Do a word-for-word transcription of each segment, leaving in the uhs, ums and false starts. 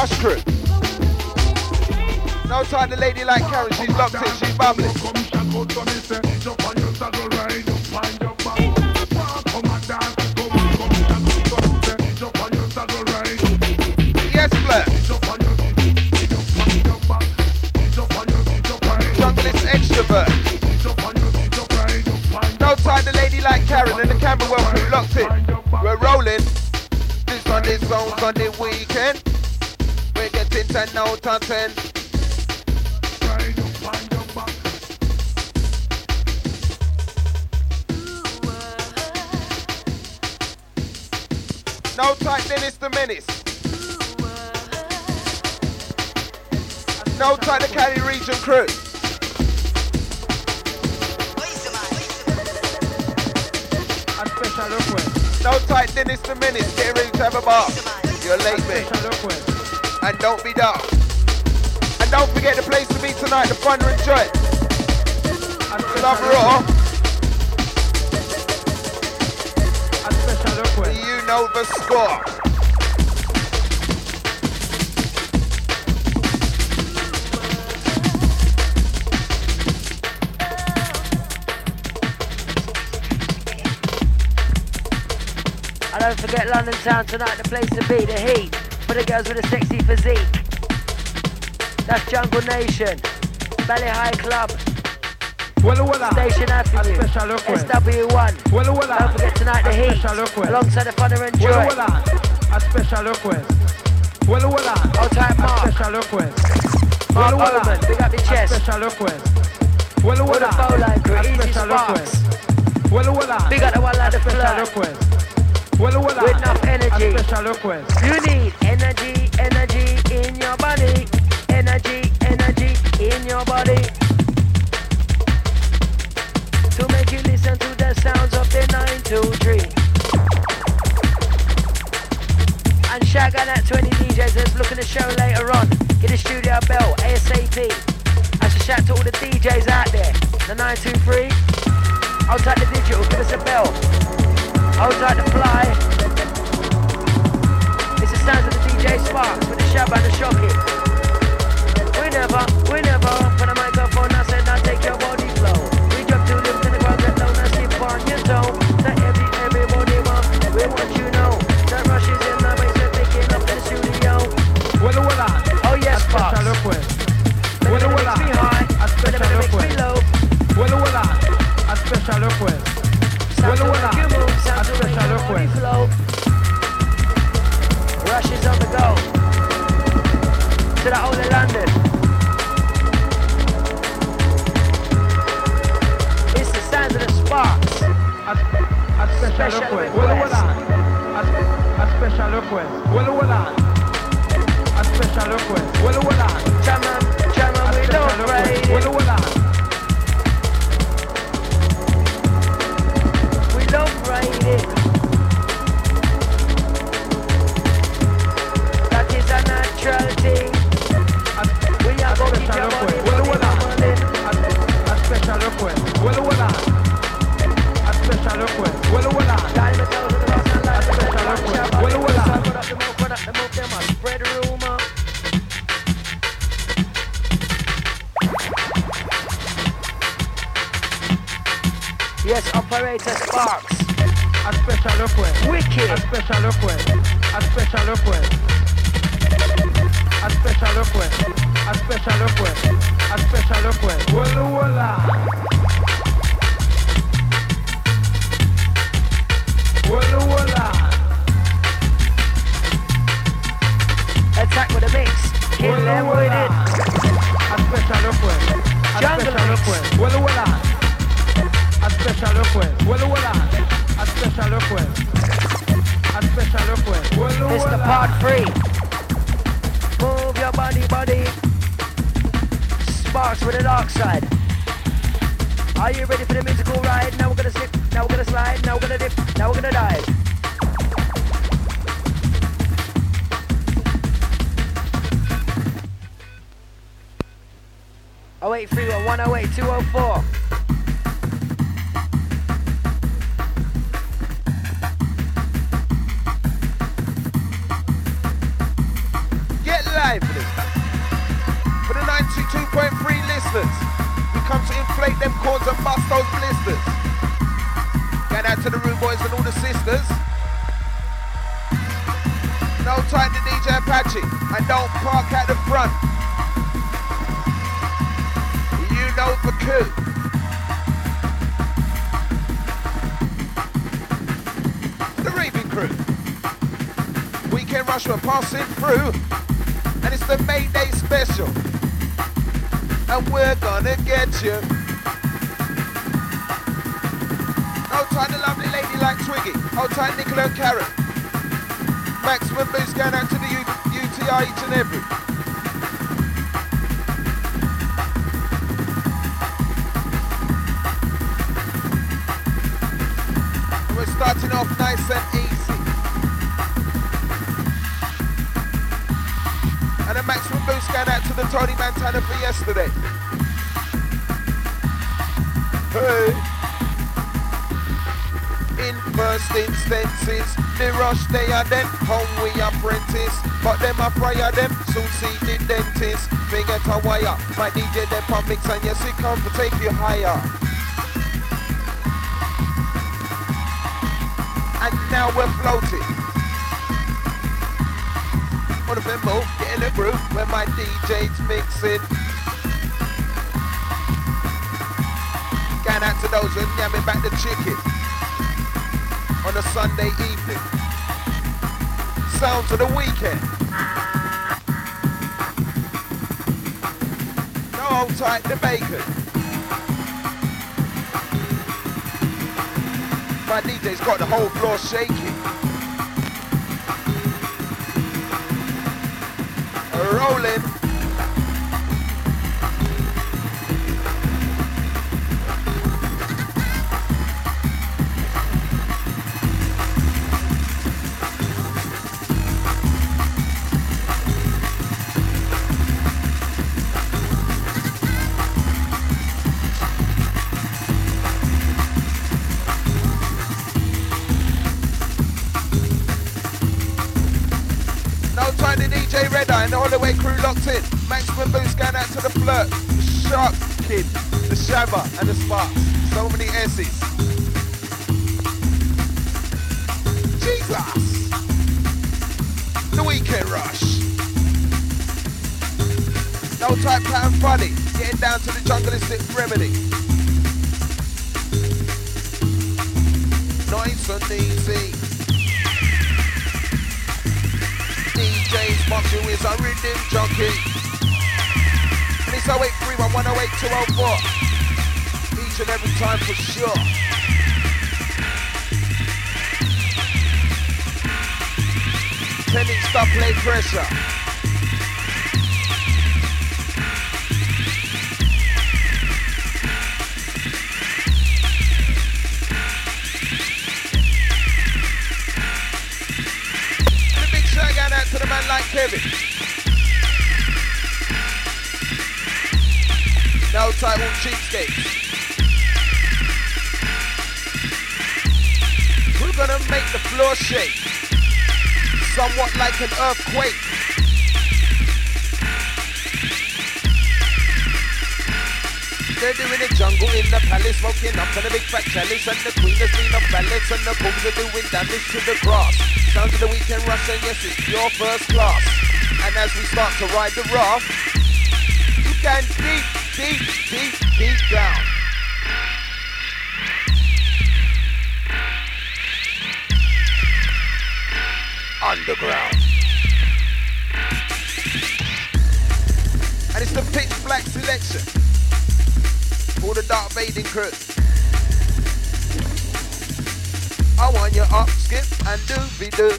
Rush crew. No time the lady like Karen, she's locked in, she's bubbling. Yes, Blair. Junglist extrovert. No time the lady like Karen and the Camberwell crew locked in. We're rolling. This one is zones on the weekend. We're getting ten out of ten. No time Dennis the Menace. No time the Cali region crew. No tight Dennis the Menace, get ready to have a bar. You're late, mate. And don't be down. And don't forget the place to be tonight, the fun and joy. Love Raw. You know the score. Don't forget London Town tonight, the place to be, the heat. For the girls with a sexy physique. That's Jungle Nation, Valley High Club, Walla Walla, Station Avenue, S W one. Walla Walla, don't forget tonight the heat, alongside the fun and joy. Walla Walla, a special request. Walla Walla, Old Type Mark, a special request. Mark Oman, big up the chest. A special request. Walla Walla, a bowline crew, Easy Sparks. Walla Walla, big up the one like the flirt. Walla Walla, with enough energy. A special request. You need energy, energy in your body. Energy, energy in your body. To make you listen to the sounds of the nine two three. And shout out that twenty D Js that's looking to show later on. Get a studio bell, ASAP. And so shout to all the D Js out there. The nine two three. I'll take the digital, give us a bell. I'll take the fly. It's the sounds of the D J Sparks with the Shabba and the Shocky. We never, we never open the microphone. I said, now take your body flow. We drop two limbs in the ground, get down and skip on your toe. That every, everybody want, we want you know. That rush is in the way, so picking up the studio. Walla Walla, oh yes, Sparks. Walla Walla, makes me high, a special makes me low. Walla Walla, a special request. Walla Walla, a special request. Rush is on the go. To the whole of London. It's the sound of the Sparks. A, a special, special request. Walla Walla, a, a special request. Walla Walla, a special request. Walla Walla, Jamman, Jamman, we don't ride it. Walla Walla. Love riding. That is a natural thing. We are going to keep your body running. A special request. Walla Walla. A special request. Walla Walla. Diamond out of the lost and light. A special request. Walla Walla. Put up the move, put up the move, them a spread rumor. Yes, Operator Sparks. A special request. Wicked. A special request. A special request. A special request. A special request. A special request. Walla Walla. Walla Walla. Attack with a mix. Kill them with it. A special request. A special request. Walla Walla. A special request. Walla Walla. A special request. A special request. Walla Walla. It's the part three. Move your body, body. Sparks with the dark side. Are you ready for the musical ride? Now we're gonna slip, now we're gonna slide, now we're gonna dip, now we're gonna dive. oh eight three one, one oh eight, two oh four. Get point three listeners. We come to inflate them cords and bust those blisters. Going out to the rude boys and all the sisters. No time to D J Apache and don't park at the front. You know the coup. The Raving Crew. Weekend Rush we're passing through. And it's the May Day special. And we're gonna get you. Hold tight the lovely lady like Twiggy. Hold tight Nicola and Karen. Maximum boost going out to the U- UTI each and every. And we're starting off nice and easy. And a maximum boost going out to the Tony Montana for yesterday. Hey. In first instances, the rush they are them, home we apprentice. But them a prior them, soon see the dentist. They get a wire, my D J them pump mix and yes it come to take you higher. And now we're floating. One of them move, get in the groove where my D J's mixing. Going out to those who are yamming back the chicken on a Sunday evening. Sounds of the weekend. No hold tight the bacon. My D J's got the whole floor shaking. Rolling. And all the way crew locked in. Maximum boost going out to the Flirt, the Shark Kid, the Shabba and the Sparks. So many S's. Jesus! The Weekend Rush. No type pattern funny. Getting down to the jungleistic remedy. Nice and easy. D J's Moxie is a rhythm junkie. And it's oh eight three one one oh eight two oh four. Each and every time for sure. ten inch stop play pressure. To the man like Kevin. No title cheapskates. We're gonna make the floor shake, somewhat like an earthquake. They're doing the jungle in the palace, smoking up on a big fat chalice, and the queen has been a balance, and the bulls are doing damage to the grass. Sounds of the Weekend Rush, and yes, it's your first class. And as we start to ride the raft, you can deep, deep, deep, deep down. Underground. And it's the pitch black selection. For the Dark Vading crew. I want you up, skip, and doobie-doo.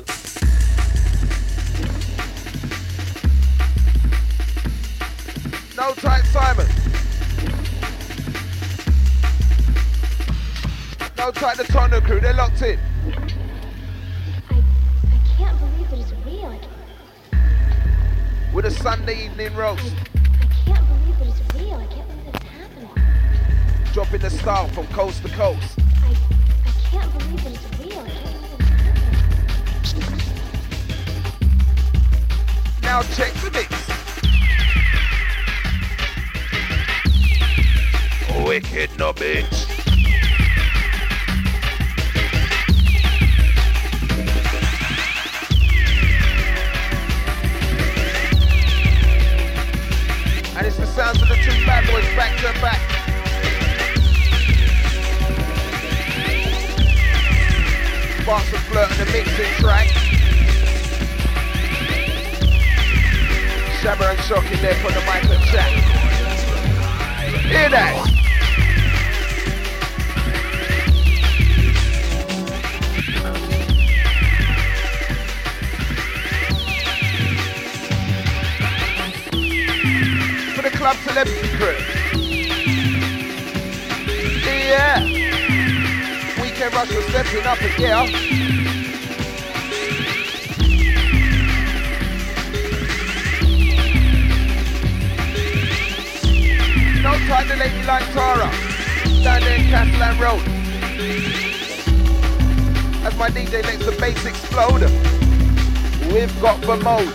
No tight Simon. No tight the Tondo crew, they're locked in. I, I can't believe that it's real. I can't... With a Sunday evening roast. I, I can't believe that it's real. I can't believe that it's happening. Dropping the style from coast to coast. I, I can't believe that it's real. I can't believe that it's happening. Now check the mix. wicked no bitch. And it's the sounds of the two bad boys back to back. Sparks and Flirt on the mixing track. Shabba and Shocking there for the mic and chat. Hear that? For the club celebrity crew. Yeah. Weekend Rush was stepping up again. No time to lady like Tara. Down there in Castellan Road. As my D J lets the bass explode. We've got the mode.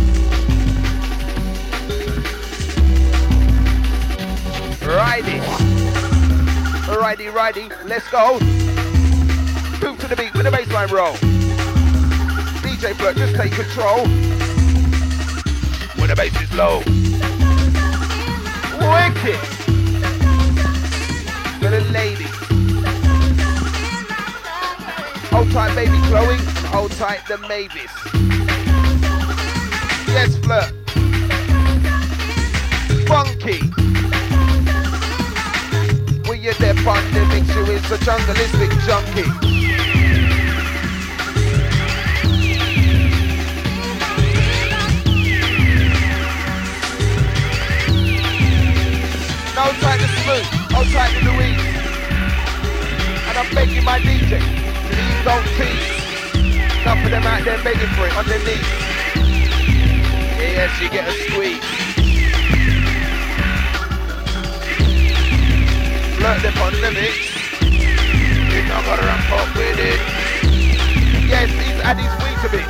Righty. Righty, righty. Let's go. Move to the beat with the bassline roll. D J Flirt, just take control. When the bass is low. Wicked. For the ladies. Hold tight, baby Chloe. Hold tight, the Mavis. Yes, Flirt. Funky. When you're there, fun, they mix you is a jungleistic junkie. No time to smooth, no time to Louise. And I'm begging my D J, please don't tease. Enough of them out there begging for it on their knees. Yes, you get a squeeze. Flirt them on the mix. You not gotta ramp up with it. Yes, he's at his Weetabix.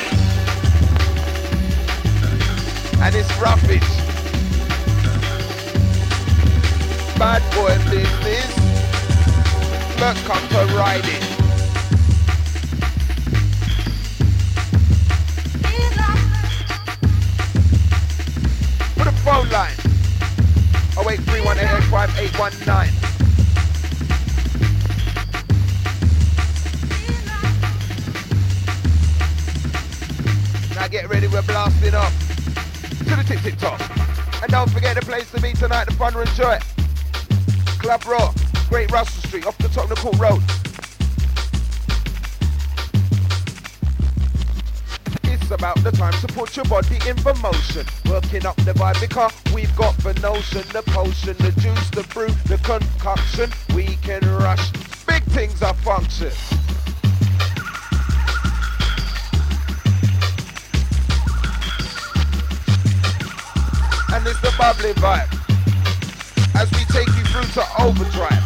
And it's roughage. Bad boy business. Let's come to riding. Put a phone line. oh eight three one eight eight five eight one nine. Now get ready, we're blasting off to the tip tip top. And don't forget the place to be tonight, the fun and enjoy. Club Raw, Great Russell Street, off the top of the Court Road. It's about the time to put your body in for motion. Working up the vibe because we've got the notion, the potion, the juice, the fruit, the concoction. We can rush, big things are function. And it's the bubbly vibe as we take you through to overdrive.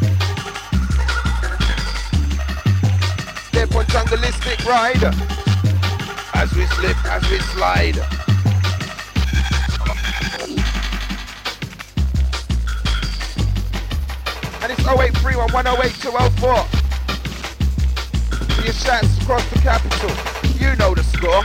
Step on jungleistic ride as we slip, as we slide. And it's oh eight three one one oh eight two oh four. For your shouts across the capital, you know the score.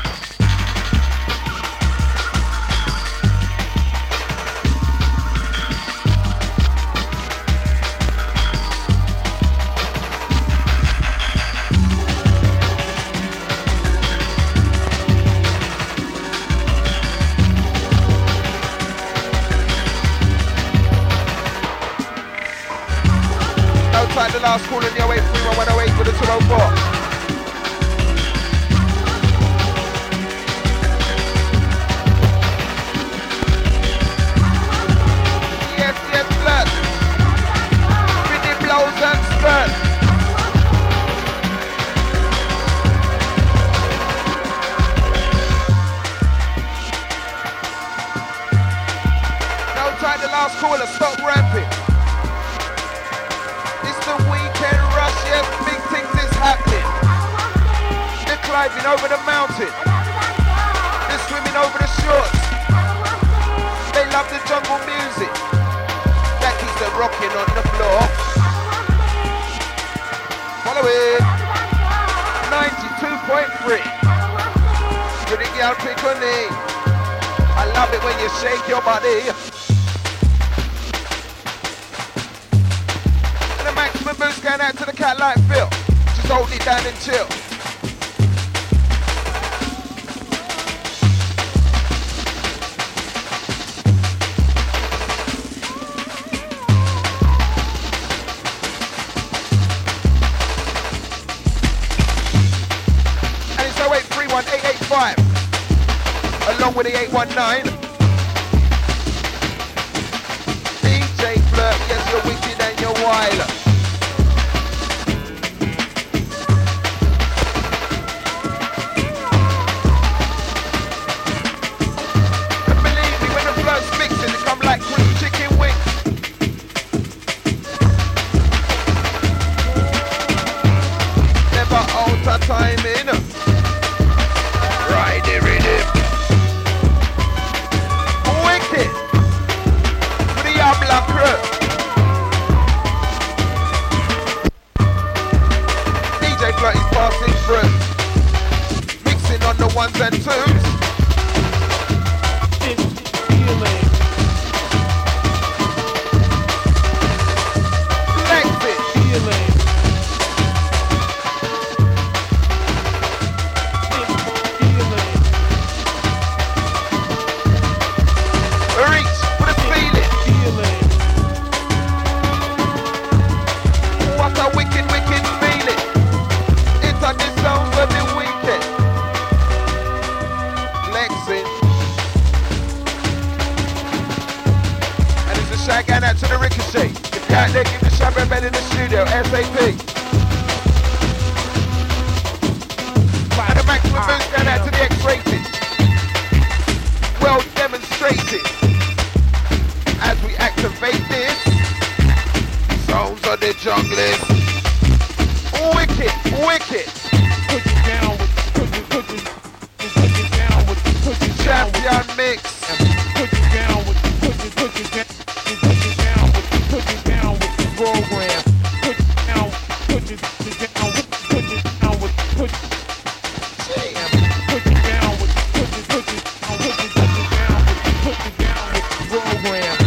The last call in the oh eight three one one oh eight with the two oh four. Yes, yes, blood. With the blouse and skirt. No time, the last caller, stop ramping. The weekend rush, yes, big things is happening. They're climbing over the mountain. They're swimming over the shores. They love the jungle music. That keeps them rocking on the floor. Follow it. ninety-two point three. Pretty girl, pick on me. I love it when you shake your body. And the maximum boost going out to the cat like Phil. Just hold it down and chill. eight eight five along with the eight one nine. D J Flirt, yes, you're wicked and you're wild. And believe me, when the flirt's mixing, it come like crisp chicken wings. Never alter timing. Ride the rhythm. Wicked. For the Yabla crew. D J Flirt is passing through. Mixing on the ones and twos. It's feeling. Flex it. Feeling. Going out to the Ricochet. If you're out there, give the Shabba bed in the studio, S A P. And the maximum boost going out to the X-rated. Well demonstrated. As we activate this, sounds of the junglers. Wicked, wicked. Put it down with, put it, put it, put it down with, put it down with. Champion mix. Put it down with, put it, put it down. Put it down with, put it down with the program. Put it down, put it, put it down with, put it down with, put it. Put it down with, put it, put it down, put it, put it down with, put it down with the program.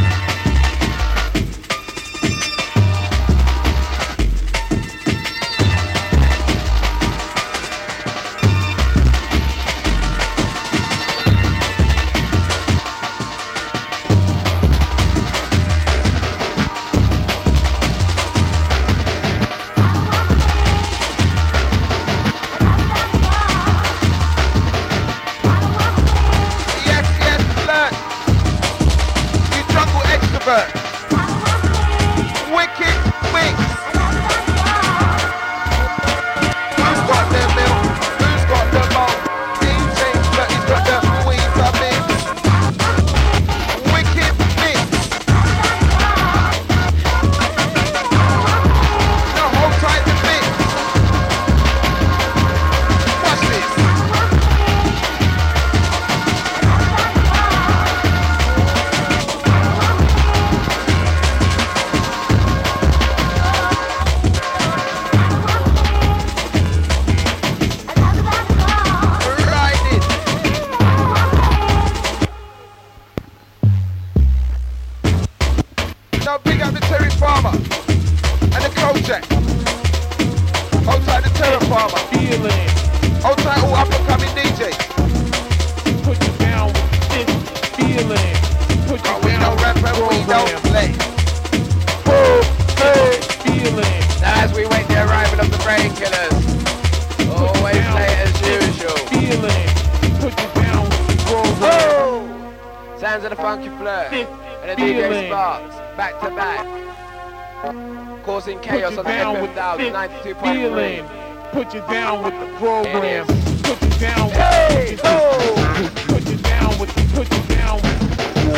Feeling, put you down with the program. Put you down with hey, put, oh. put you down with put you down with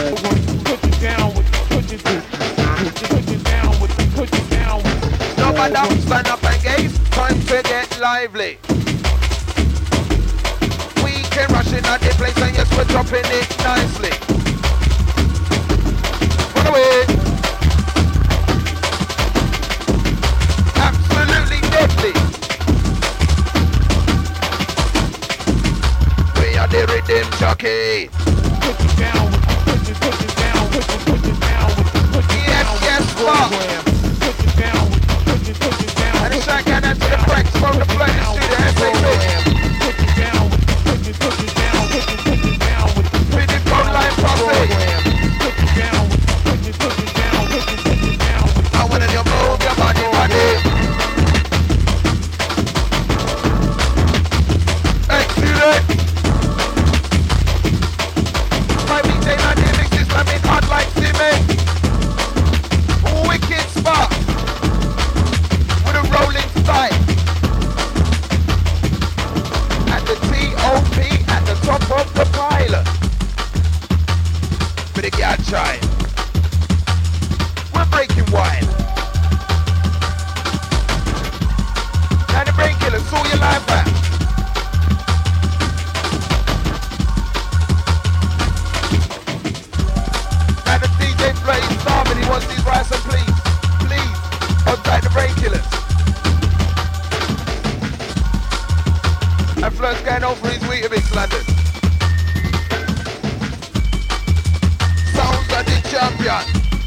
put you down with put you put you down with put you down with. No madam, stand up and gaze. Time to get lively. We can rush in at the place and yes, we're dropping it nicely. Run away. are the rhythm jockey. Put it down, put it, put it down, put it, put it down, put it Yes, down yes, with the program. Put it down, put it, put it down. And it's like out to the breaks from the blood to the S A P. Put it down, put it, put it down, put it, put it down with the With the phone line properly. Put it down, put it, put it down, put it, put it down. I want you move your body, body. Excellent. My D J man here mix this man in hot like cement. Wicked spot. With a rolling style. At the T O P at the top of the pilot. For the guy trying. We're breaking wide. Now the brain killers, saw your life back. Now the D J plays starving, he wants these rice and please, please, outside the brain killers. And Flirt's going on for his Weetabix London. Sounds of the champion.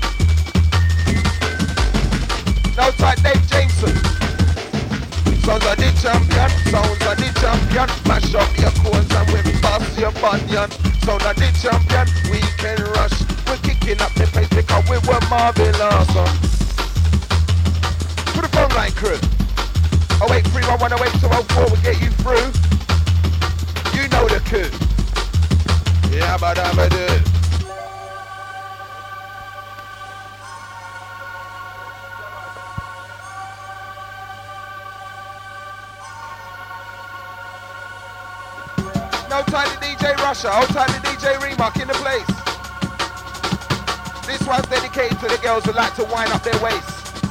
Now type Dave Jameson. Sounds of the champion, sounds of the champion. Mash up your coals and we bust your bunion. Sound of the champion, we can rush. We're kicking up the pace because we were marvelous. For the phone line crew. Oh wait, three one one, oh eight two oh four will get you through. You know the coup. Yeah, but I'm a dude. No time to D J Russia, old time to D J Remark in the place. This one's dedicated to the girls who like to wind up their waist.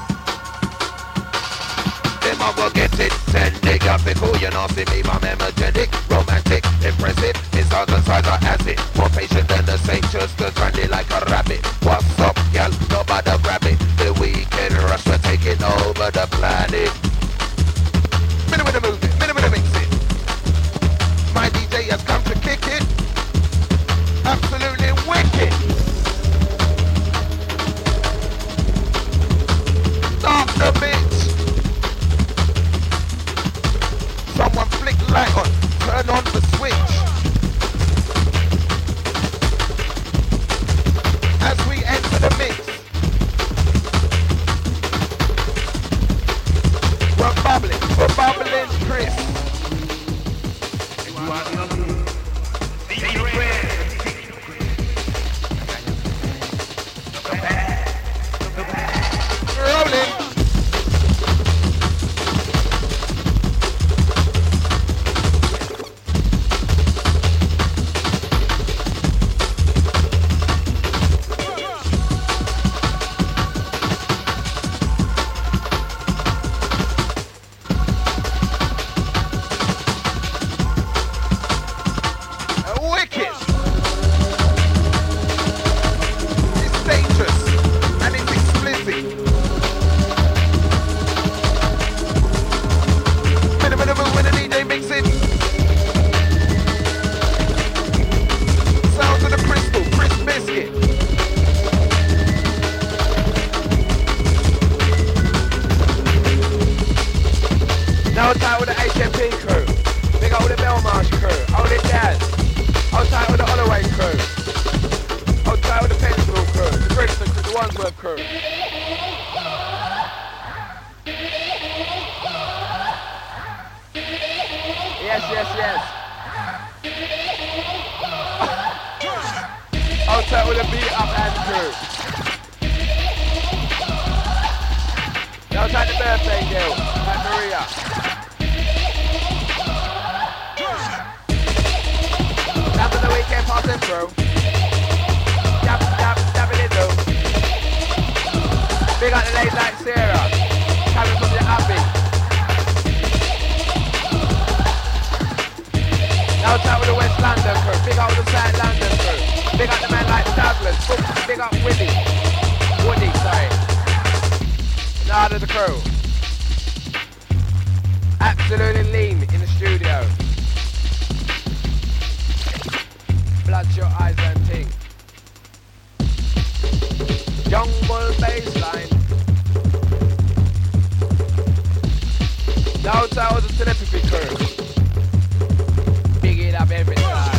Them I will get it, send they got me cool, you know, see me, I'm energetic, romantic, impressive, it's all the size of acid, more patient than the saint, just as trendy like a rabbit. What's up, y'all? Nobody grab it, the weekend rush, we're taking over the planet. Minute with the movement, minute with the mixing. My D J has come to kick it. Absolutely wicked. Stop the bitch. Someone flick light on. Turn on the switch. As we enter the mix. We're bubbling. We're bubbling crisp. Rolling. blot your eyes and think. Jungle baseline. Now it's out of the telepathy curve. Big it up every time.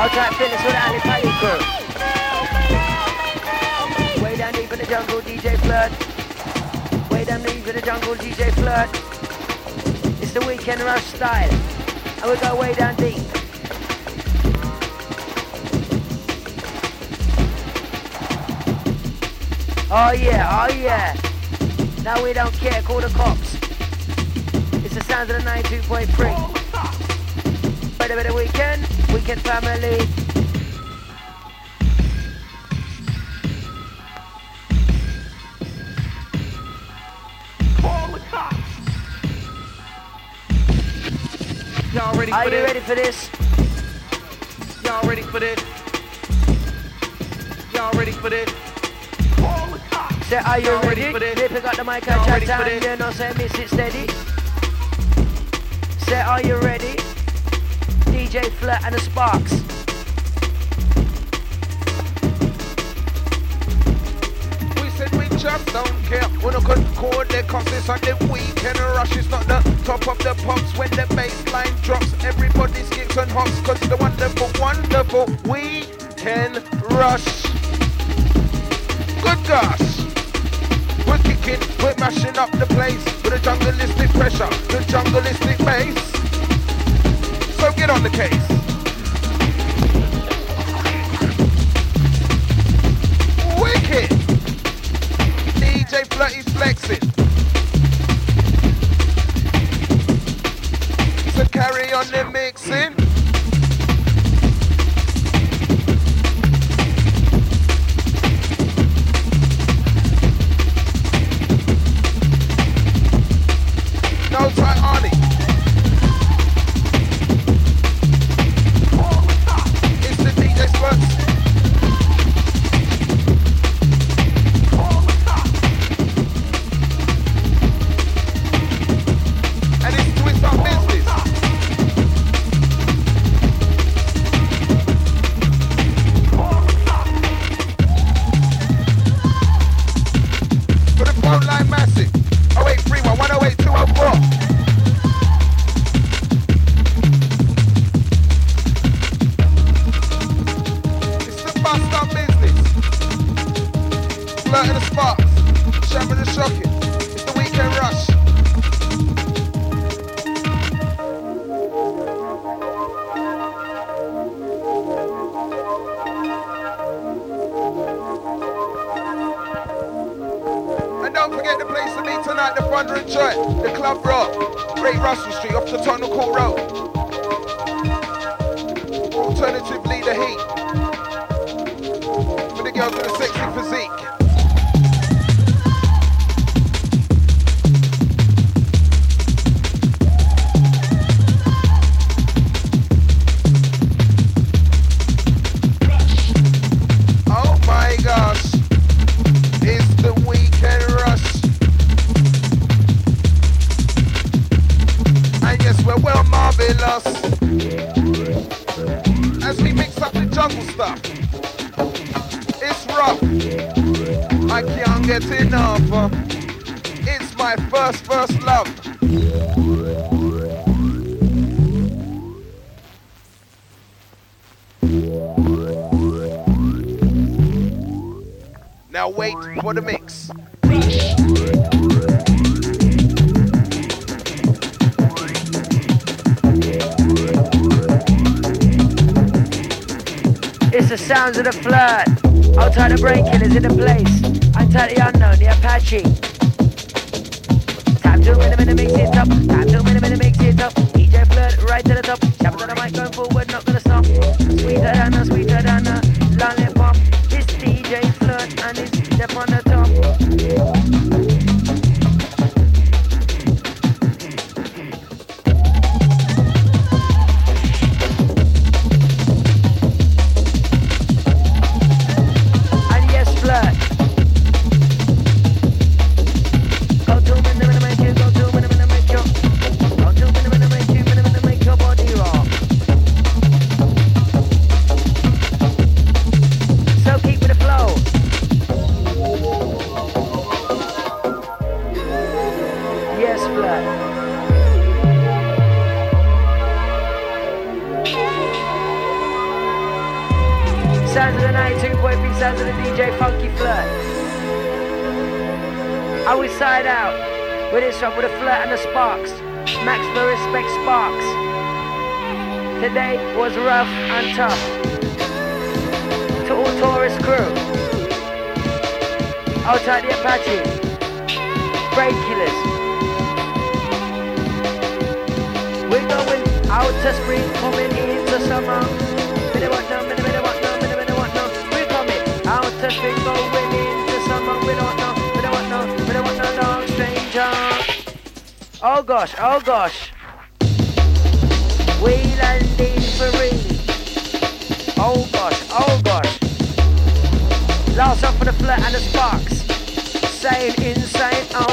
Outside Phyllis with Ali Pally crew. Way down deep in the jungle, D J Flirt. Way down deep in the jungle, D J Flirt. It's the Weekend Rush style. And we go way down deep. Oh yeah, oh yeah. Now we don't care, call the cops. It's the sounds of the ninety-two point three. Better better weekend, weekend family. Call the cops. Y'all ready for Are this? you ready for this? Y'all ready for this? Y'all ready for this? Call the cops. Say, are you Y'all ready? ready for this? They pick up the mic Y'all and chat ready for time, this? you know, say miss it steady. Say, are you ready? D J Flirt and the Sparks. We said we just don't care. We're not gonna call the cops. It's on the Weekend Rush. It's not the top of the pops when the bass line drops. Everybody skips and hops cause the wonderful, wonderful Weekend Rush. Good gosh. We're kicking, we're mashing up the place with a jungleistic pressure, the jungleistic bass. So get on the case. Wicked. D J Flirt is flexing. So carry on the mixing. No time on it. It's the D J Spuds. And it's Twist Up Business. For the phone line massive. oh eight three one, one oh eight, two oh four. It's the bust up business. Flirt and the Sparks. Shabba the Shocking. It's the Weekend Rush. And don't forget the place to meet tonight, the Thunder and Joy, the Club Rock, Great Russell Street, off the Tottenham Court Road. Alternatively, the Heat. For the girls with a sexy physique. Oh my gosh. It's the Weekend Rush. And yes, we're well marvelous. As we mix up the jungle stuff. It's rough. I can't get enough. uh, It's my first, first love. Now wait for the mix. It's the sounds of the Flirt. Outside the Brain Killers in the place. Outside the Unknown, the Apache. Time to minute, minute, mix it up. Time to minute, minute, mix it up. D J Flirt right to the top. Shabba on the mic going forward, not gonna stop. Sweeter than a, sweeter than a lollipop. It's D J Flirt and it's step on the top. And yes, Flirt. Go to minute, minute, make you go to minute, minute, make you. sounds of the ninety-two point three sounds of the D J Funky Flirt. I will side out with this one with the Flirt and the Sparks. Max for respect Sparks. Today was rough and tough. To all Taurus crew. Outside the Apache. Brain killers. We're going out to spring, coming into summer. Me don't want no, me don't want no, me don't want no. We're coming out to spring, going into summer. We don't know, we don't want no, we don't want no dog stranger. Oh gosh, oh gosh. We landing free. Oh gosh, oh gosh. Last up for the Flirt and the Sparks. Same insane out.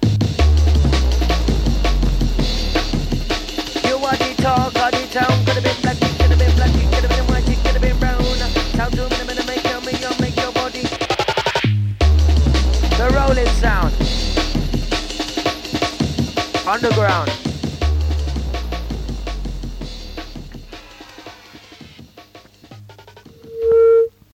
You are the talk of the town. Could have been black, could have been black, could have been white, could have been brown. Sound to me, I'm gonna make your, make your, make your body. The rolling sound. Underground.